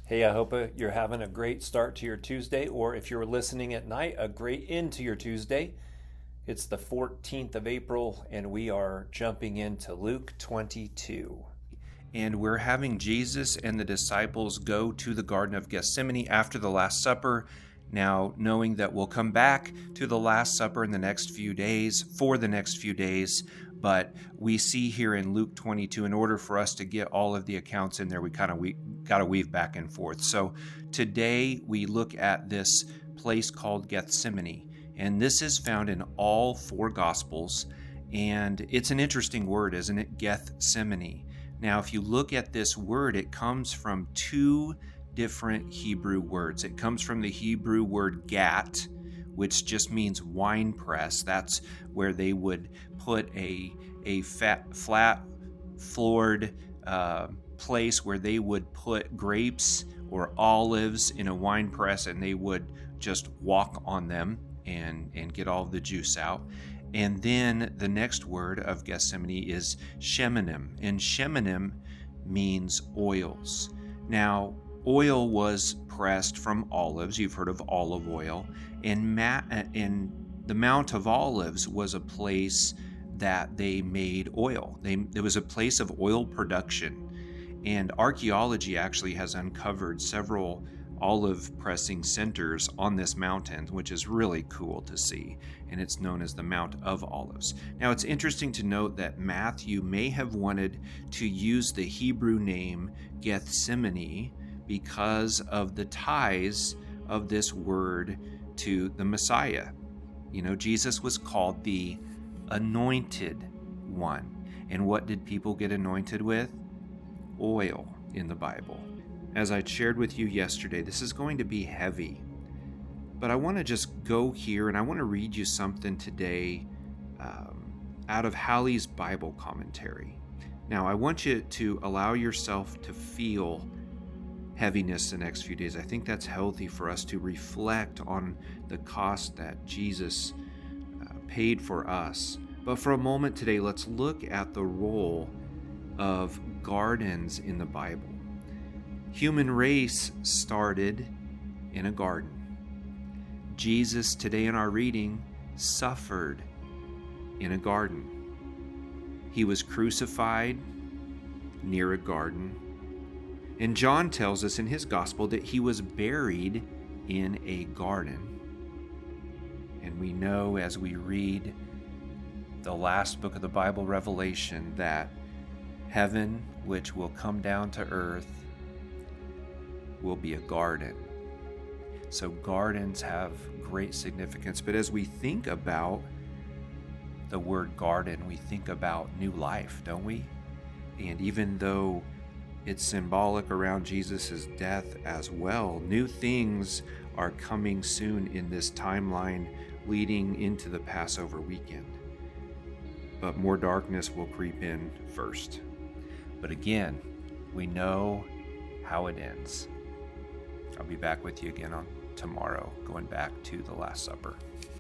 Hey, I hope you're having a great start to your Tuesday, or if you're listening at night, a great end to your Tuesday. It's the 14th of April, and we are jumping into Luke 22. And we're having Jesus and the disciples go to the Garden of Gethsemane after the Last Supper. Now, knowing that we'll come back to the Last Supper in the next few days, but we see here in Luke 22, in order for us to get all of the accounts in there, we got to weave back and forth. So today we look at this place called Gethsemane, and this is found in all four Gospels, and it's an interesting word, isn't it? Gethsemane. Now, if you look at this word, it comes from two different Hebrew words. It comes from the Hebrew word gat, which just means wine press. That's where they would put a flat floored place where they would put grapes or olives in a wine press, and they would just walk on them and get all the juice out. And then the next word of Gethsemane is Shemenim, and Shemenim means oils. Now, oil was pressed from olives. You've heard of olive oil. And the Mount of Olives was a place that they made oil. There was a place of oil production. And archaeology actually has uncovered several olive pressing centers on this mountain, which is really cool to see, and it's known as the Mount of Olives. Now, it's interesting to note that Matthew may have wanted to use the Hebrew name Gethsemane because of the ties of this word to the Messiah. You know, Jesus was called the Anointed One. And what did people get anointed with? Oil in the Bible. As I shared with you yesterday, this is going to be heavy, but I want to just go here and I want to read you something today out of Halley's Bible commentary. Now, I want you to allow yourself to feel heaviness the next few days. I think that's healthy for us to reflect on the cost that Jesus paid for us. But for a moment today, let's look at the role of gardens in the Bible. Human race started in a garden. Jesus, today in our reading, suffered in a garden. He was crucified near a garden. And John tells us in his gospel that he was buried in a garden. And we know as we read the last book of the Bible, Revelation, that heaven, which will come down to earth, will be a garden. So gardens have great significance. But as we think about the word garden, we think about new life, don't we? And even though it's symbolic around Jesus' death as well, new things are coming soon in this timeline leading into the Passover weekend. But more darkness will creep in first. But again, we know how it ends. I'll be back with you again on tomorrow, going back to the Last Supper.